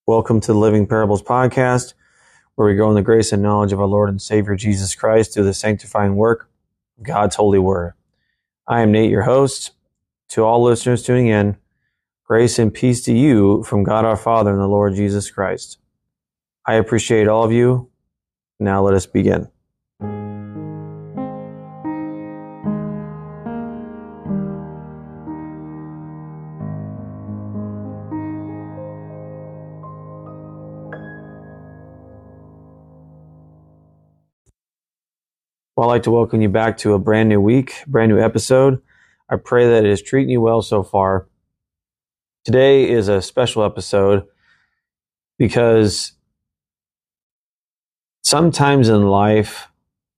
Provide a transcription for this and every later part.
Welcome to the Living Parables podcast, where we grow in the grace and knowledge of our Lord and Savior Jesus Christ through the sanctifying work of God's holy word. I am Nate, your host. To all listeners tuning in, grace and peace to you from God our Father and the Lord Jesus Christ. I appreciate all of you. Now let us begin. Well, I'd like to welcome you back to a brand new week, brand new episode. I pray that it is treating you well so far. Today is a special episode because sometimes in life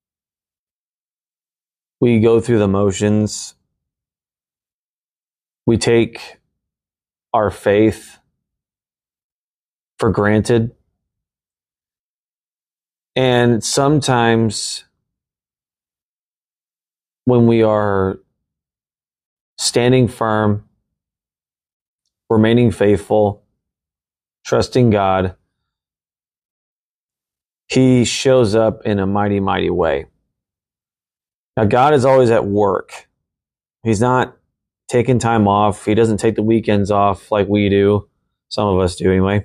we go through the motions. We take our faith for granted. And sometimes when we are standing firm, remaining faithful, trusting God, He shows up in a mighty, mighty way. Now, God is always at work. He's not taking time off. He doesn't take the weekends off like we do. Some of us do anyway.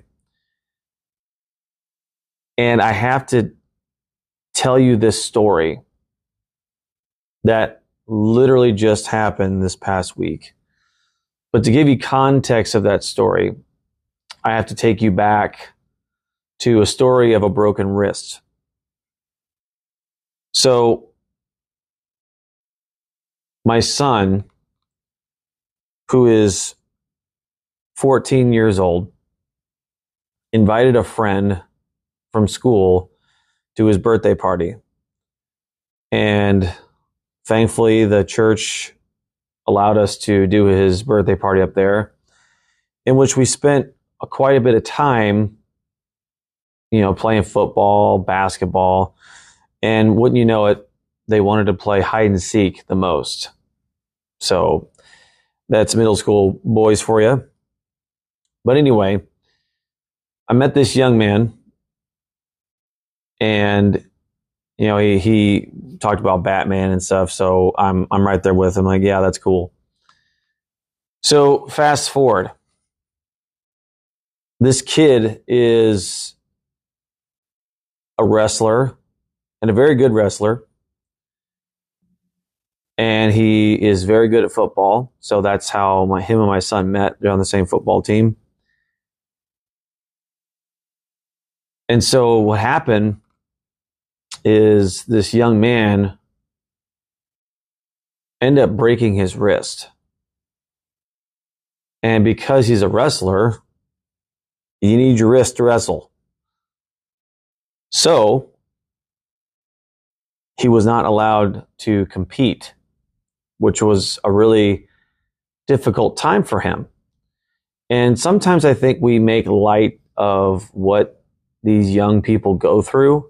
And I have to tell you this story that literally just happened this past week. But to give you context of that story, I have to take you back to a story of a broken wrist. So, my son, who is 14 years old, invited a friend from school to his birthday party. And thankfully, the church allowed us to do his birthday party up there, in which we spent quite a bit of time, playing football, basketball, and wouldn't you know it, they wanted to play hide and seek the most. So that's middle school boys for you. But anyway, I met this young man, and he talked about Batman and stuff, so I'm right there with him. Like, yeah, that's cool. So fast forward. This kid is a wrestler, and a very good wrestler. And he is very good at football. So that's how him and my son met. They're on the same football team. And so what happened is this young man ended up breaking his wrist. And because he's a wrestler, you need your wrist to wrestle. So he was not allowed to compete, which was a really difficult time for him. And sometimes I think we make light of what these young people go through.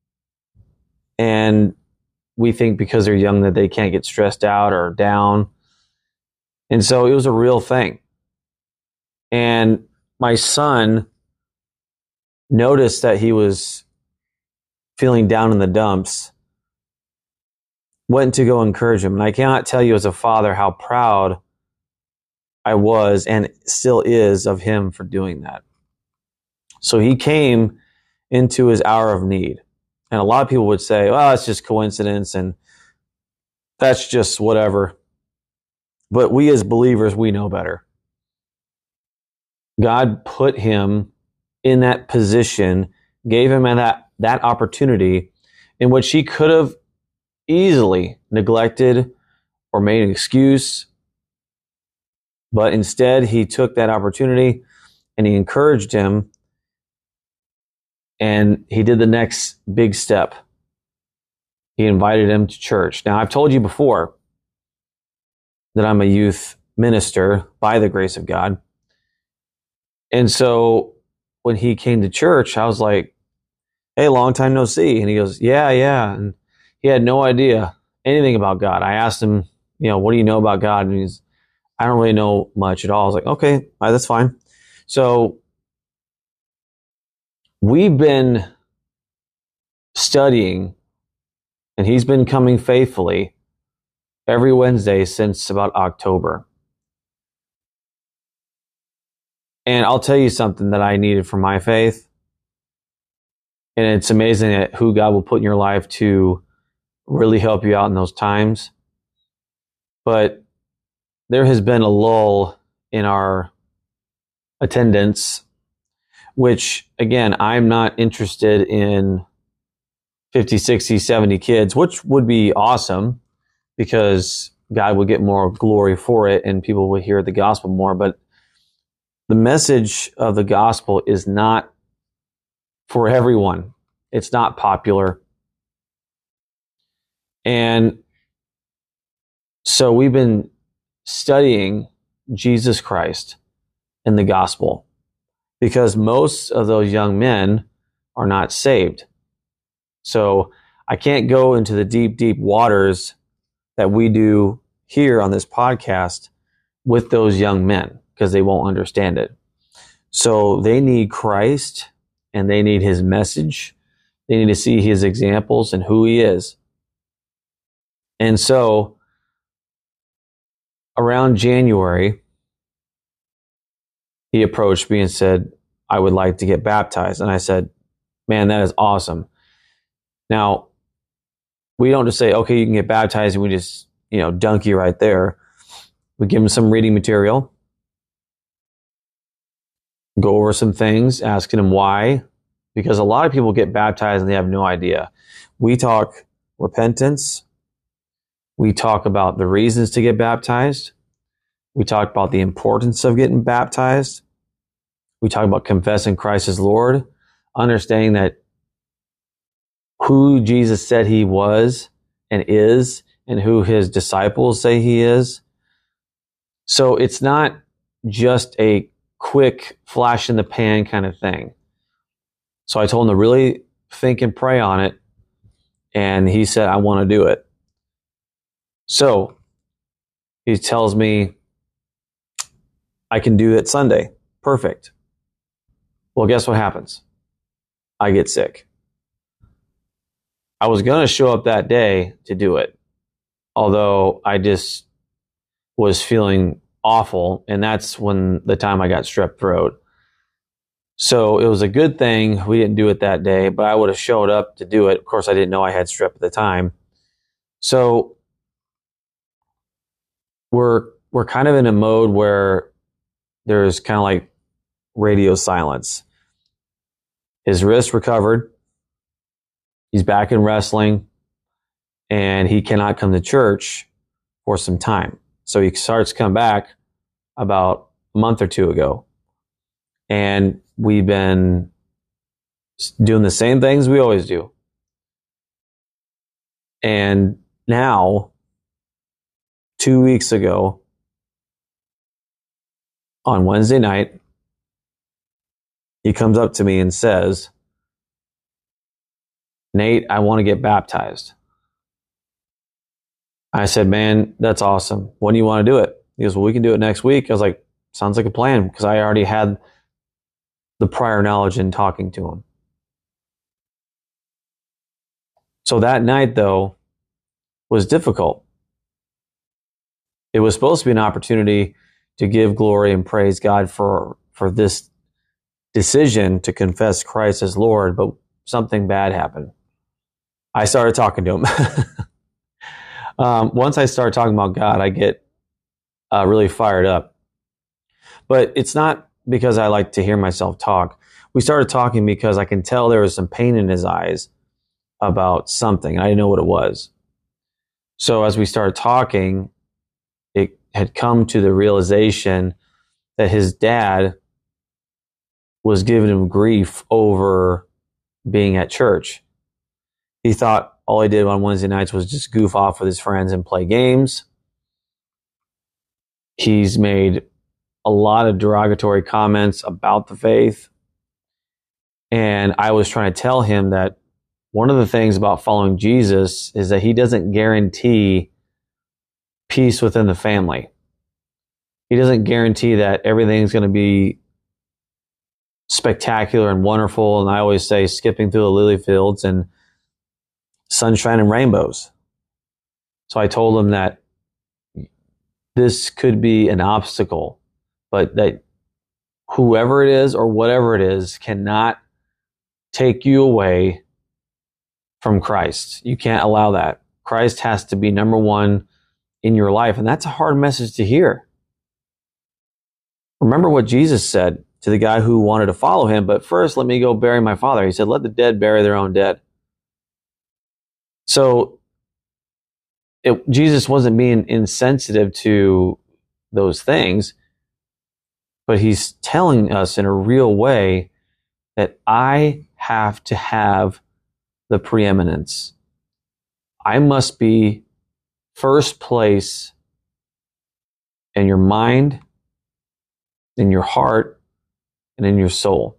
And we think because they're young that they can't get stressed out or down. And so it was a real thing. And my son noticed that he was feeling down in the dumps, went to go encourage him. And I cannot tell you as a father how proud I was and still is of him for doing that. So he came into his hour of need. And a lot of people would say, well, it's just coincidence and that's just whatever. But we as believers, we know better. God put him in that position, gave him that opportunity in which he could have easily neglected or made an excuse. But instead, he took that opportunity and he encouraged him. And he did the next big step. He invited him to church. Now, I've told you before that I'm a youth minister by the grace of God. And so when he came to church, I was like, hey, long time no see. And he goes, yeah. And he had no idea anything about God. I asked him, what do you know about God? And I don't really know much at all. I was like, okay, that's fine. So we've been studying, and he's been coming faithfully every Wednesday since about October. And I'll tell you something that I needed for my faith. And it's amazing at who God will put in your life to really help you out in those times. But there has been a lull in our attendance, which, again, I'm not interested in 50, 60, 70 kids, which would be awesome because God would get more glory for it and people would hear the gospel more. But the message of the gospel is not for everyone. It's not popular. And so we've been studying Jesus Christ in the gospel because most of those young men are not saved. So I can't go into the deep, deep waters that we do here on this podcast with those young men because they won't understand it. So they need Christ and they need his message. They need to see his examples and who he is. And so around January, he approached me and said, I would like to get baptized. And I said, man, that is awesome. Now, we don't just say, okay, you can get baptized and we just, dunk you right there. We give him some reading material, go over some things, asking him why, because a lot of people get baptized and they have no idea. We talk repentance. We talk about the reasons to get baptized. We talk about the importance of getting baptized. We talk about confessing Christ as Lord, understanding that who Jesus said he was and is, and who his disciples say he is. So it's not just a quick flash in the pan kind of thing. So I told him to really think and pray on it. And he said, I want to do it. So he tells me, I can do it Sunday. Perfect. Well, guess what happens? I get sick. I was going to show up that day to do it, although I just was feeling awful. And that's when the time I got strep throat. So it was a good thing we didn't do it that day, but I would have showed up to do it. Of course, I didn't know I had strep at the time. So we're kind of in a mode where there's kind of like radio silence. His wrist recovered. He's back in wrestling, and he cannot come to church for some time. So he starts to come back about a month or two ago. And we've been doing the same things we always do. And now, 2 weeks ago, on Wednesday night, he comes up to me and says, Nate, I want to get baptized. I said, man, that's awesome. When do you want to do it? He goes, well, we can do it next week. I was like, sounds like a plan, because I already had the prior knowledge in talking to him. So that night, though, was difficult. It was supposed to be an opportunity to give glory and praise God for this decision to confess Christ as Lord, but something bad happened. I started talking to him. Once I start talking about God, I get really fired up. But it's not because I like to hear myself talk. We started talking because I can tell there was some pain in his eyes about something. I didn't know what it was. So as we started talking, it had come to the realization that his dad was giving him grief over being at church. He thought all he did on Wednesday nights was just goof off with his friends and play games. He's made a lot of derogatory comments about the faith. And I was trying to tell him that one of the things about following Jesus is that he doesn't guarantee peace within the family. He doesn't guarantee that everything's going to be spectacular and wonderful. And I always say skipping through the lily fields and sunshine and rainbows. So I told him that this could be an obstacle, but that whoever it is or whatever it is cannot take you away from Christ. You can't allow that. Christ has to be number one in your life. And that's a hard message to hear. Remember what Jesus said to the guy who wanted to follow him, but first let me go bury my father. He said, let the dead bury their own dead. So Jesus wasn't being insensitive to those things, but he's telling us in a real way that I have to have the preeminence. I must be first place in your mind, in your heart, and in your soul.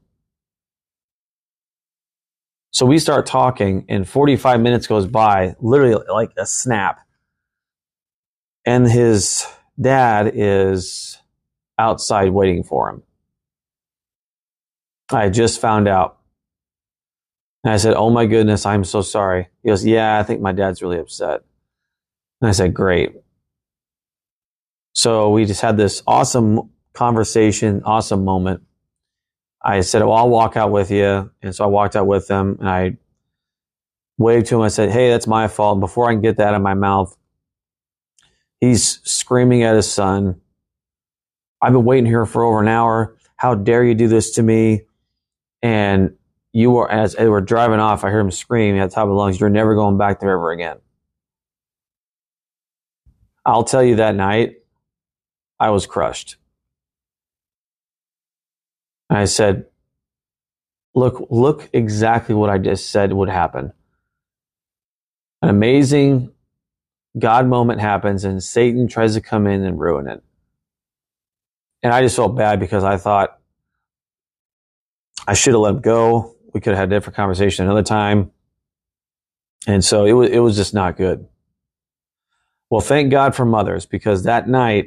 So we start talking, and 45 minutes goes by, literally like a snap. And his dad is outside waiting for him. I just found out. And I said, oh my goodness, I'm so sorry. He goes, yeah, I think my dad's really upset. And I said, great. So we just had this awesome conversation, awesome moment. I said, well, I'll walk out with you. And so I walked out with him and I waved to him. I said, hey, that's my fault. And before I can get that out of my mouth, he's screaming at his son. I've been waiting here for over an hour. How dare you do this to me? And you were, as they were driving off, I heard him scream at the top of the lungs, you're never going back there ever again. I'll tell you, that night, I was crushed. And I said, look exactly what I just said would happen. An amazing God moment happens and Satan tries to come in and ruin it. And I just felt bad because I thought I should have let him go. We could have had a different conversation another time. And so it was just not good. Well, thank God for mothers, because that night,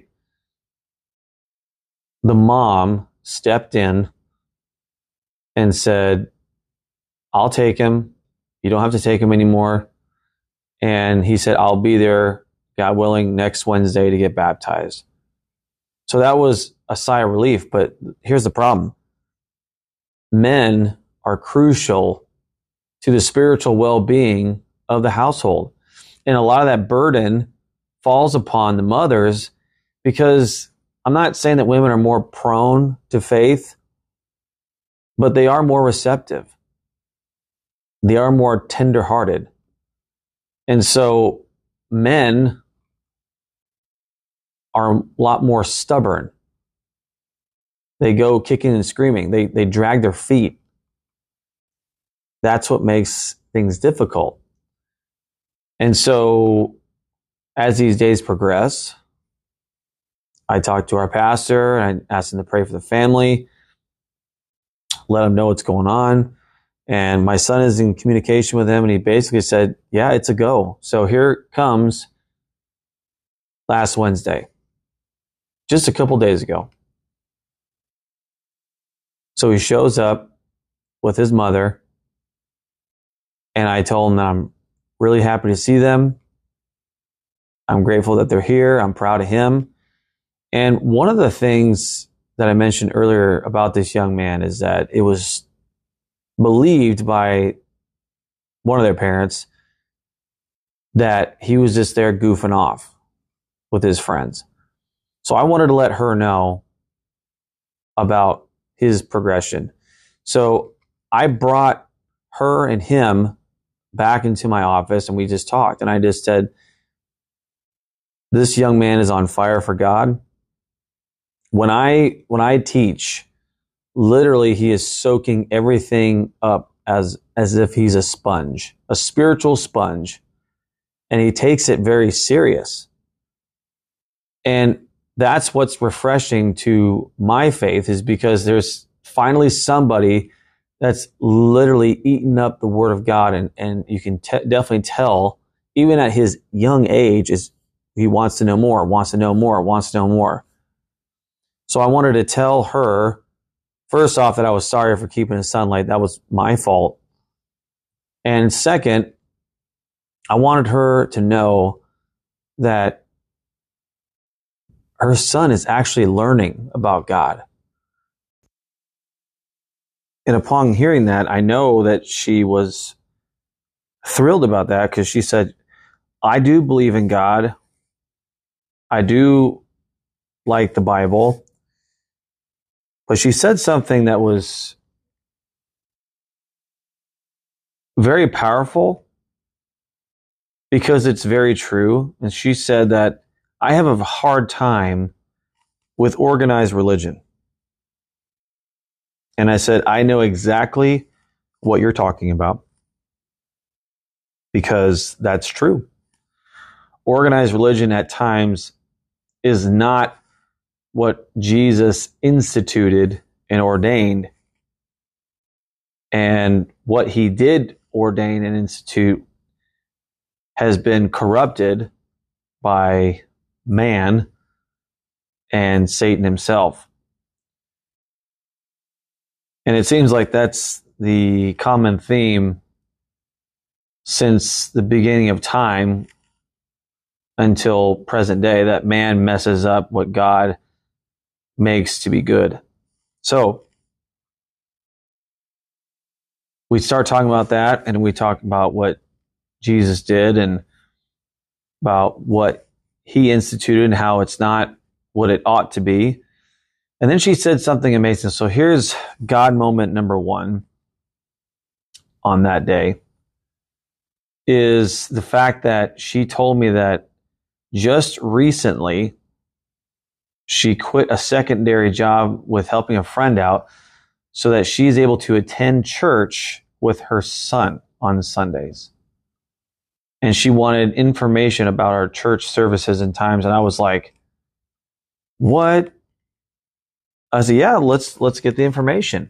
the mom stepped in and said, I'll take him. You don't have to take him anymore. And he said, I'll be there, God willing, next Wednesday to get baptized. So that was a sigh of relief. But here's the problem. Men are crucial to the spiritual well-being of the household. And a lot of that burden falls upon the mothers, because I'm not saying that women are more prone to faith, but they are more receptive. They are more tender-hearted. And so men are a lot more stubborn. They go kicking and screaming. They drag their feet. That's what makes things difficult. And so as these days progress, I talked to our pastor and I asked him to pray for the family, let him know what's going on. And my son is in communication with him, and he basically said, yeah, it's a go. So here it comes last Wednesday, just a couple days ago. So he shows up with his mother, and I told him that I'm really happy to see them. I'm grateful that they're here. I'm proud of him. And one of the things that I mentioned earlier about this young man is that it was believed by one of their parents that he was just there goofing off with his friends. So I wanted to let her know about his progression. So I brought her and him back into my office, and we just talked. And I just said, this young man is on fire for God. When I teach, literally he is soaking everything up as if he's a sponge, a spiritual sponge. And he takes it very serious. And that's what's refreshing to my faith, is because there's finally somebody that's literally eaten up the Word of God. And you can definitely tell, even at his young age, is he wants to know more, wants to know more, wants to know more. So I wanted to tell her first off, that I was sorry for keeping his son late. That was my fault. And second, I wanted her to know that her son is actually learning about God. And upon hearing that, I know that she was thrilled about that, because she said, I do believe in God. I do like the Bible. But she said something that was very powerful, because it's very true. And she said that I have a hard time with organized religion. And I said, I know exactly what you're talking about, because that's true. Organized religion at times is not what Jesus instituted and ordained. And what he did ordain and institute has been corrupted by man and Satan himself. And it seems like that's the common theme since the beginning of time until present day, that man messes up what God makes to be good. So we start talking about that, and we talk about what Jesus did and about what he instituted and how it's not what it ought to be. And then she said something amazing. So here's God moment number one on that day, is the fact that she told me that just recently she quit a secondary job with helping a friend out so that she's able to attend church with her son on Sundays. And she wanted information about our church services and times. And I was like, what? I said, yeah, let's get the information.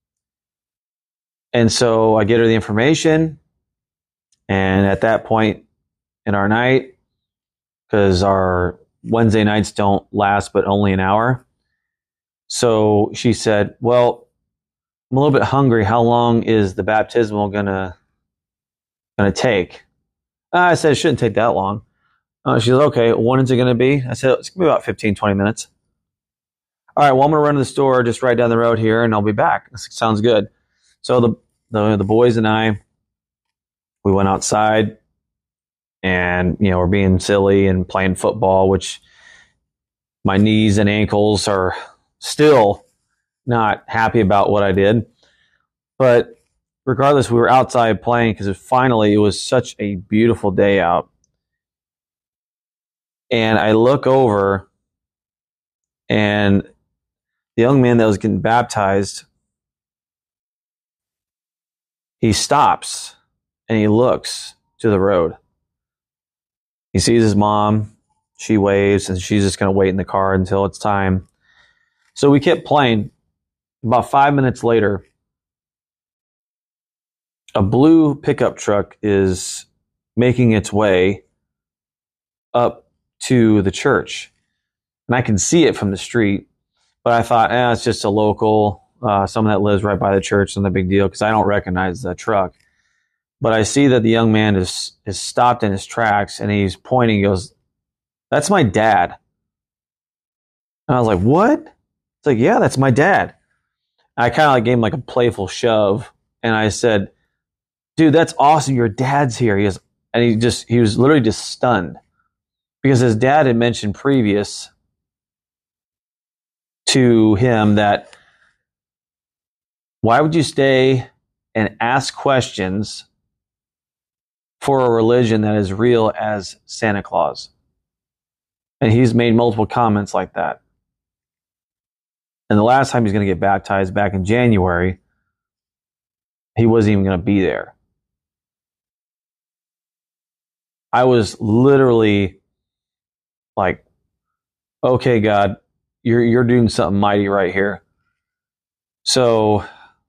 And so I get her the information. And at that point in our night, because our Wednesday nights don't last but only an hour, so she said, well, I'm a little bit hungry. How long is the baptismal gonna take? I said, it shouldn't take that long. She said, okay, when is it going to be? I said, it's going to be about 15, 20 minutes. All right, well, I'm going to run to the store just right down the road here, and I'll be back. This sounds good. So the boys and I, we went outside, and, we're being silly and playing football, which my knees and ankles are still not happy about what I did. But regardless, we were outside playing because it was such a beautiful day out. And I look over, and the young man that was getting baptized, he stops and he looks to the road. He sees his mom. She waves, and she's just going to wait in the car until it's time. So we kept playing. About 5 minutes later, a blue pickup truck is making its way up to the church. And I can see it from the street, but I thought, it's just a local, someone that lives right by the church, not a big deal, because I don't recognize the truck. But I see that the young man is stopped in his tracks, and he's pointing. He goes, that's my dad. And I was like, what? It's like, yeah, that's my dad. I kind of gave him a playful shove, and I said, dude, that's awesome. Your dad's here. He was literally just stunned, because his dad had mentioned previous to him that, why would you stay and ask questions for a religion that is real as Santa Claus? And he's made multiple comments like that. And the last time he's going to get baptized, back in January, he wasn't even going to be there. I was literally like, okay, God, you're doing something mighty right here. So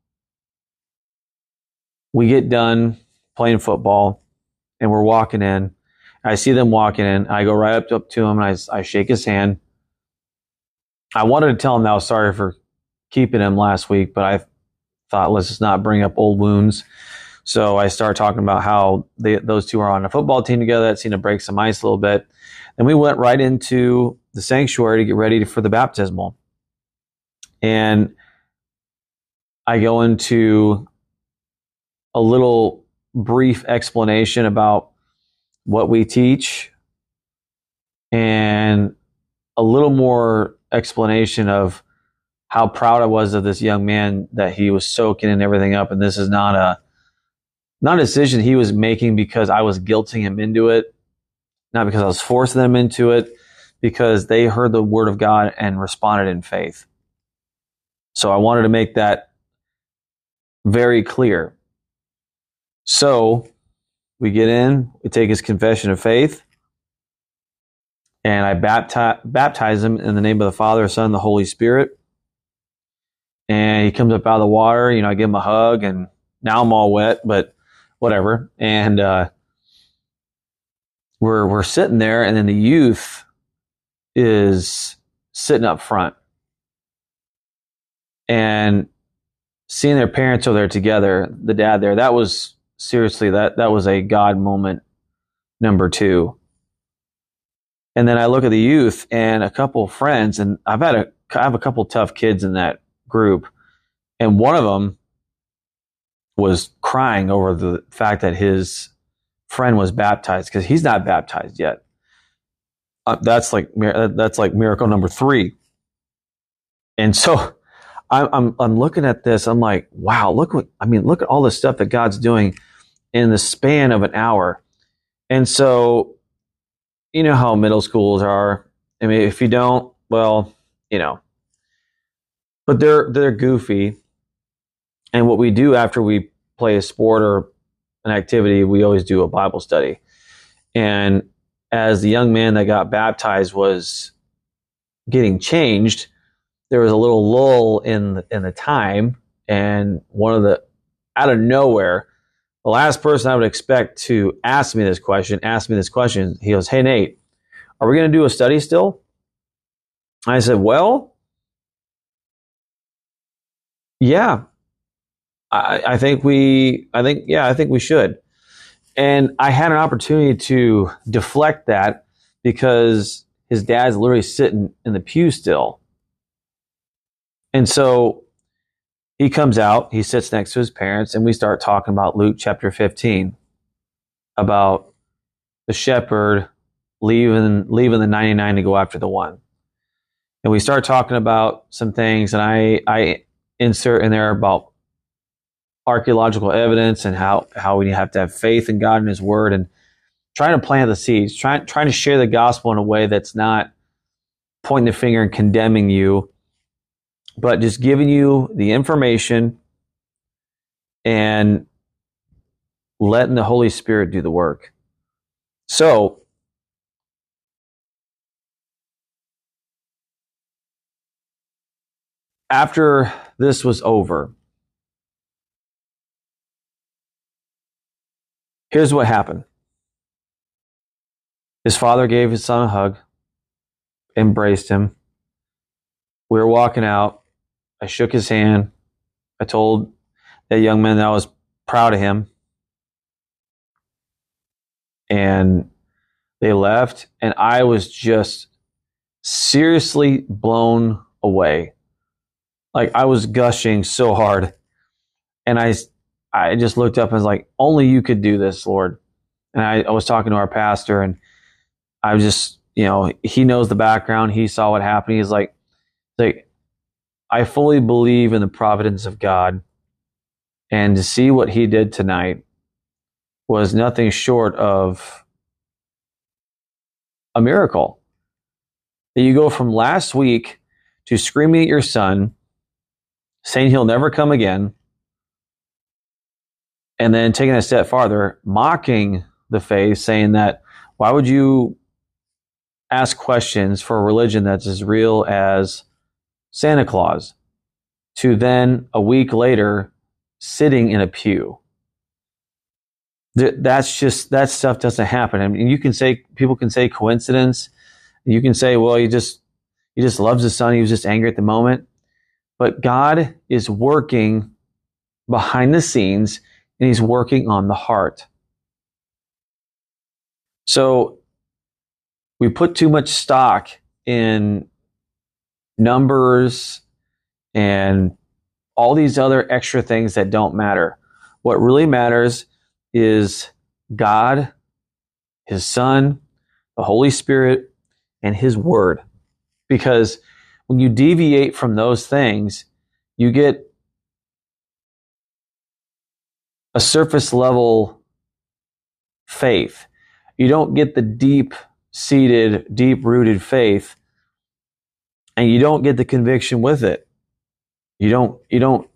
we get done playing football, and we're walking in. I see them walking in. I go right up to him, and I shake his hand. I wanted to tell him that I was sorry for keeping him last week, but I thought, let's just not bring up old wounds. So I started talking about how those two are on a football team together. That seemed to break some ice a little bit. And we went right into the sanctuary to get ready for the baptismal. And I go into a little brief explanation about what we teach and a little more explanation of how proud I was of this young man, that he was soaking and everything up. And this is not a decision he was making because I was guilting him into it, not because I was forcing them into it, because they heard the word of God and responded in faith. So I wanted to make that very clear. So we get in, we take his confession of faith, and I baptize him in the name of the Father, Son, and the Holy Spirit. And he comes up out of the water, I give him a hug, and now I'm all wet, but whatever. And we're sitting there, and then the youth is sitting up front. And seeing their parents over there together, the dad there, that was seriously, that was a God moment number 2. And then I look at the youth and a couple of friends, and I have a couple tough kids in that group, and one of them was crying over the fact that his friend was baptized because he's not baptized yet. That's like miracle number 3. And so I'm looking at this. I'm like, wow, look at all the stuff that God's doing in the span of an hour. And so, you know how middle schools are. I mean, if you don't, well, but they're goofy. And what we do after we play a sport or an activity, we always do a Bible study. And as the young man that got baptized was getting changed, there was a little lull in the time, and out of nowhere, the last person I would expect to ask me this question. He goes, "Hey, Nate, are we going to do a study still?" I said, "Well, yeah, I think we should." And I had an opportunity to deflect that because his dad's literally sitting in the pew still. And so he comes out, he sits next to his parents, and we start talking about Luke chapter 15, about the shepherd leaving the 99 to go after the one. And we start talking about some things, and I insert in there about archaeological evidence and how we have to have faith in God and His Word, and trying to plant the seeds, trying to share the gospel in a way that's not pointing the finger and condemning you, but just giving you the information and letting the Holy Spirit do the work. So, after this was over, here's what happened. His father gave his son a hug, embraced him. We were walking out. I shook his hand. I told that young man that I was proud of him. And they left, and I was just seriously blown away. Like, I was gushing so hard. And I just looked up and was like, only you could do this, Lord. And I was talking to our pastor, and I was just, he knows the background. He saw what happened. He's like, I fully believe in the providence of God. And to see what he did tonight was nothing short of a miracle. That you go from last week to screaming at your son, saying he'll never come again, and then taking a step farther, mocking the faith, saying that, why would you ask questions for a religion that's as real as Santa Claus, to then a week later sitting in a pew. That stuff doesn't happen. I mean, people can say coincidence. You can say, well, he just loves his son. He was just angry at the moment. but God is working behind the scenes, and he's working on the heart. So we put too much stock in numbers and all these other extra things that don't matter. What really matters is God, his Son, the Holy Spirit, and his Word. Because when you deviate from those things, you get a surface level faith. You don't get the deep-seated, deep-rooted faith, and you don't get the conviction with it. You don't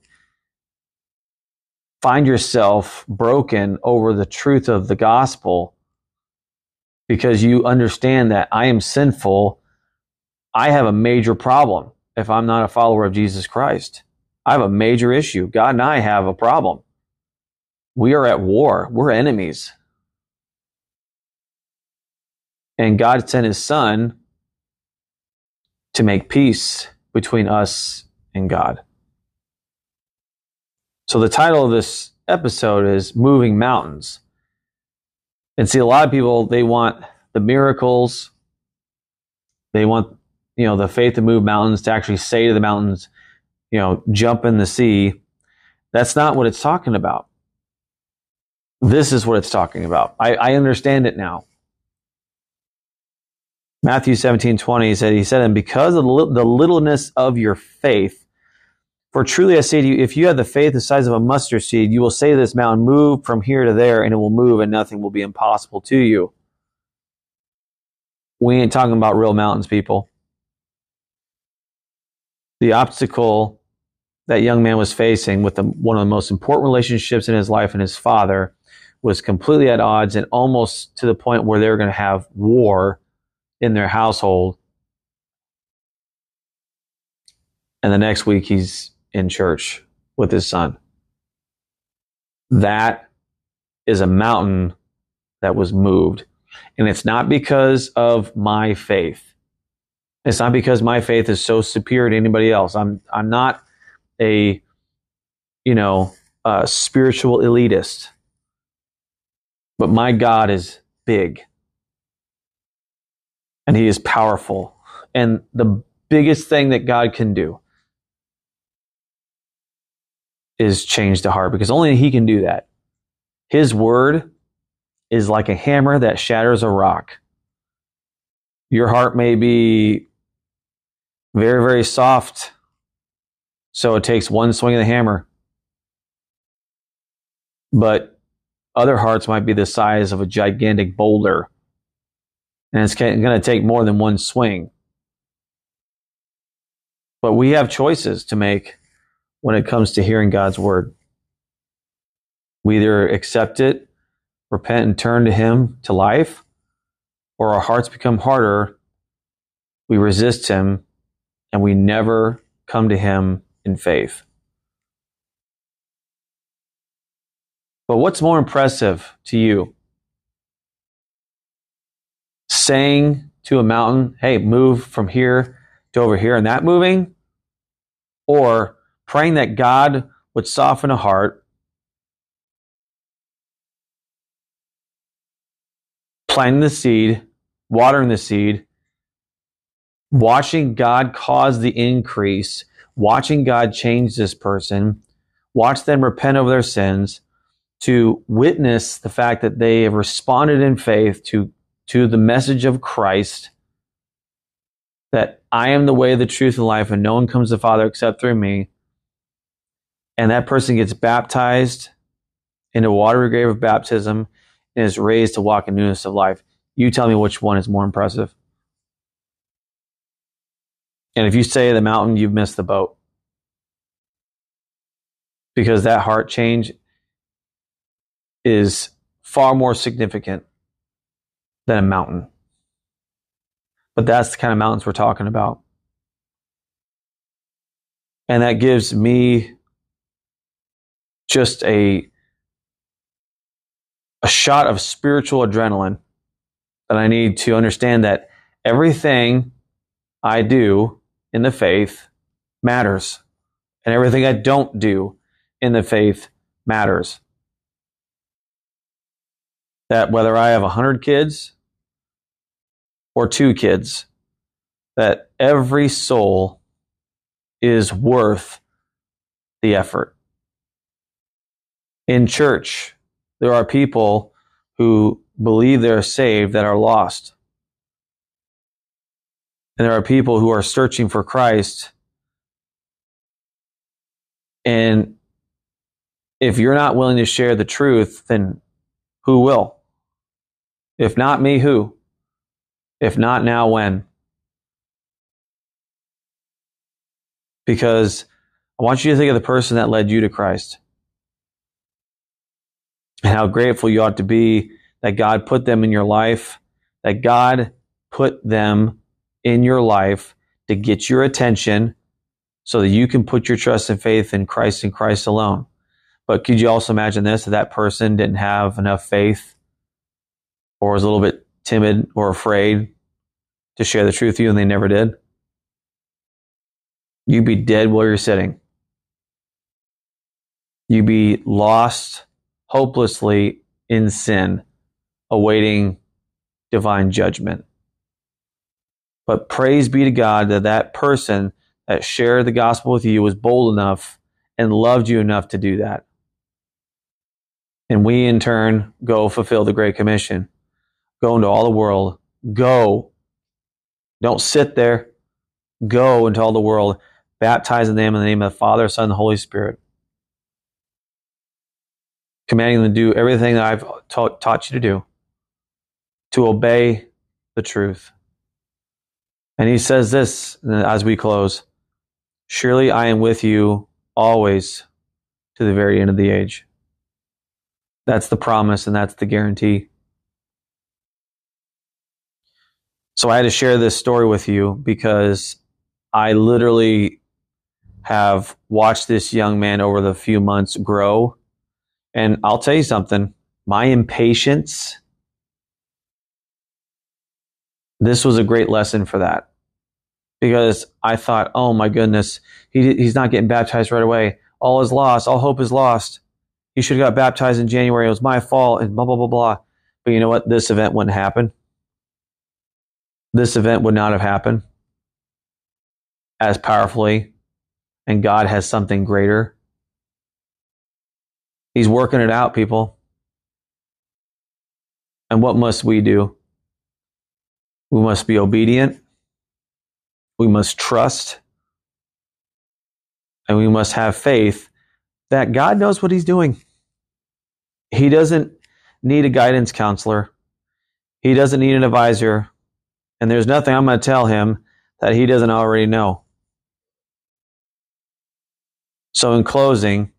find yourself broken over the truth of the gospel because you understand that I am sinful. I have a major problem if I'm not a follower of Jesus Christ. I have a major issue. God and I have a problem. We are at war. We're enemies. And God sent his Son to make peace between us and God. So the title of this episode is Moving Mountains. And see, a lot of people, they want the miracles. They want, the faith to move mountains, to actually say to the mountains, jump in the sea. That's not what it's talking about. This is what it's talking about. I understand it now. Matthew 17:20 he said, and because of the littleness of your faith, for truly I say to you, if you have the faith the size of a mustard seed, you will say to this mountain, move from here to there, and it will move, and nothing will be impossible to you. We ain't talking about real mountains, people. The obstacle that young man was facing with one of the most important relationships in his life and his father was completely at odds, and almost to the point where they were going to have war in their household. And the next week he's in church with his son. That is a mountain that was moved. And it's not because of my faith. It's not because my faith is so superior to anybody else. I'm not a spiritual elitist. But my God is big. And he is powerful. And the biggest thing that God can do is change the heart, because only he can do that. His word is like a hammer that shatters a rock. Your heart may be very, very soft, so it takes one swing of the hammer. But other hearts might be the size of a gigantic boulder, and it's going to take more than one swing. But we have choices to make when it comes to hearing God's word. We either accept it, repent, and turn to him to life, or our hearts become harder, we resist him, and we never come to him in faith. But what's more impressive to you? Saying to a mountain, hey, move from here to over here, and that moving? Or praying that God would soften a heart, planting the seed, watering the seed, watching God cause the increase, watching God change this person, watch them repent of their sins, to witness the fact that they have responded in faith to the message of Christ, that I am the way, the truth, and life, and no one comes to the Father except through me. And that person gets baptized into a watery grave of baptism and is raised to walk in newness of life. You tell me which one is more impressive. And if you say the mountain, you've missed the boat. Because that heart change is far more significant than a mountain. But that's the kind of mountains we're talking about. And that gives me just a shot of spiritual adrenaline that I need to understand that everything I do in the faith matters. And everything I don't do in the faith matters. That whether I have 100 kids or 2 kids, that every soul is worth the effort. In church, there are people who believe they're saved that are lost. And there are people who are searching for Christ. And if you're not willing to share the truth, then who will? If not me, who? If not now, when? Because I want you to think of the person that led you to Christ and how grateful you ought to be that God put them in your life, that God put them in your life to get your attention so that you can put your trust and faith in Christ and Christ alone. But could you also imagine this, if that person didn't have enough faith or was a little bit timid or afraid to share the truth with you and they never did? You'd be dead where you're sitting. You'd be lost hopelessly in sin, awaiting divine judgment. But praise be to God that that person that shared the gospel with you was bold enough and loved you enough to do that. And we in turn go fulfill the Great Commission. Go into all the world. Go. Don't sit there. Go into all the world. Baptize them in the name of the Father, Son, and the Holy Spirit. Commanding them to do everything that I've taught you to do. To obey the truth. And he says this as we close. Surely I am with you always to the very end of the age. That's the promise and that's the guarantee. So I had to share this story with you because I literally have watched this young man over the few months grow. And I'll tell you something, my impatience, this was a great lesson for that. Because I thought, oh my goodness, he's not getting baptized right away. All is lost. All hope is lost. He should have got baptized in January. It was my fault and blah, blah, blah, blah. But you know what? This event wouldn't happen. This event would not have happened as powerfully. And God has something greater. He's working it out, people. And what must we do? We must be obedient. We must trust. And we must have faith that God knows what he's doing. He doesn't need a guidance counselor. He doesn't need an advisor. And there's nothing I'm going to tell him that he doesn't already know. So in closing,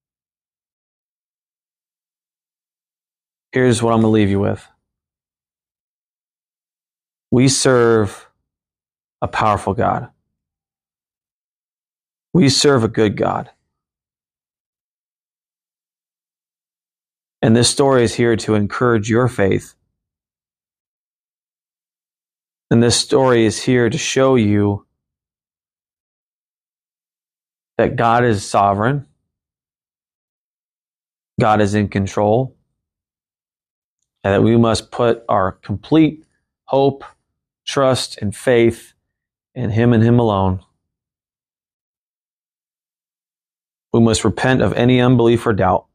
here's what I'm going to leave you with. We serve a powerful God. We serve a good God. And this story is here to encourage your faith. And this story is here to show you that God is sovereign. God is in control. And that we must put our complete hope, trust, and faith in him and him alone. We must repent of any unbelief or doubt.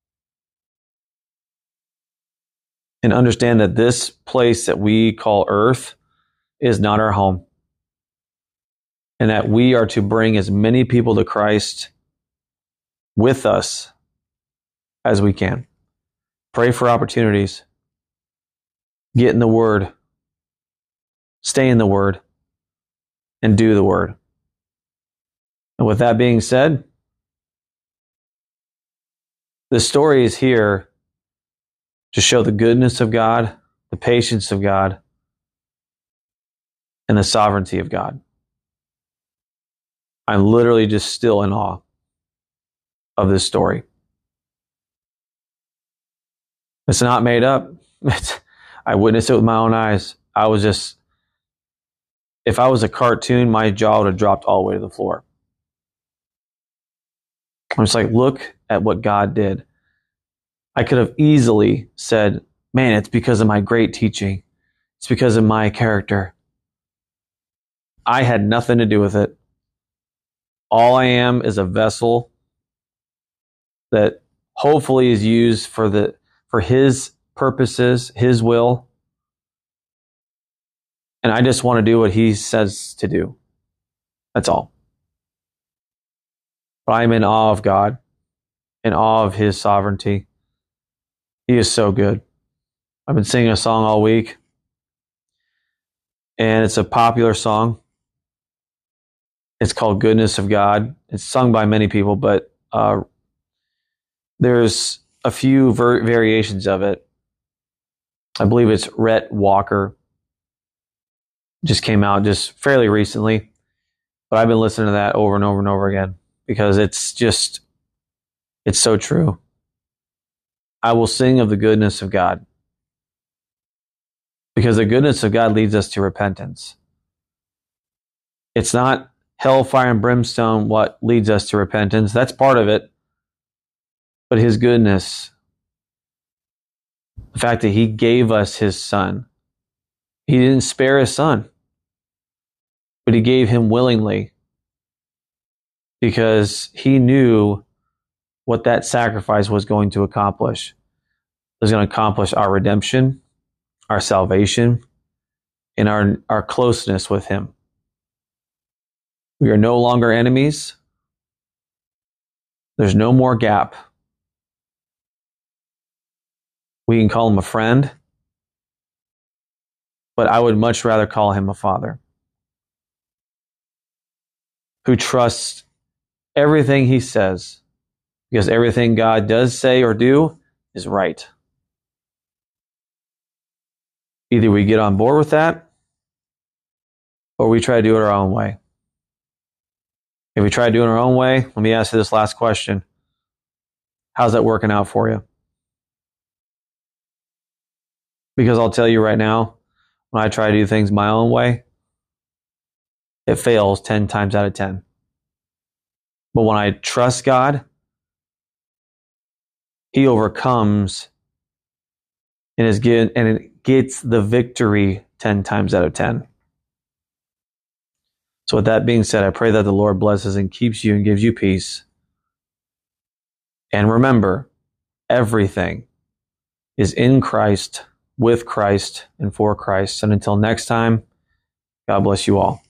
And understand that this place that we call earth is not our home. And that we are to bring as many people to Christ with us as we can. Pray for opportunities. Get in the Word. Stay in the Word. And do the Word. And with that being said, the story is here to show the goodness of God, the patience of God, and the sovereignty of God. I'm literally just still in awe of this story. It's not made up. I witnessed it with my own eyes. If I was a cartoon, my jaw would have dropped all the way to the floor. I'm just like, look at what God did. I could have easily said, man, it's because of my great teaching. It's because of my character. I had nothing to do with it. All I am is a vessel that hopefully is used for his purposes, his will. And I just want to do what he says to do. That's all. But I'm in awe of God, in awe of his sovereignty. He is so good. I've been singing a song all week, and it's a popular song. It's called Goodness of God. It's sung by many people, but there's a few variations of it. I believe it's Rhett Walker. Just came out just fairly recently, but I've been listening to that over and over and over again because it's so true. I will sing of the goodness of God because the goodness of God leads us to repentance. It's not hellfire and brimstone what leads us to repentance. That's part of it. But his goodness, the fact that he gave us his son, he didn't spare his son, but he gave him willingly because he knew what that sacrifice was going to accomplish. It was going to accomplish our redemption, our salvation, and our closeness with him. We are no longer enemies. There's no more gap. We can call him a friend, but I would much rather call him a father who trusts everything he says because everything God does say or do is right. Either we get on board with that or we try to do it our own way. If we try to do it our own way, let me ask you this last question. How's that working out for you? Because I'll tell you right now, when I try to do things my own way, it fails 10 times out of 10. But when I trust God, he overcomes and it gets the victory 10 times out of 10. So with that being said, I pray that the Lord blesses and keeps you and gives you peace. And remember, everything is in Christ, with Christ, and for Christ. And until next time, God bless you all.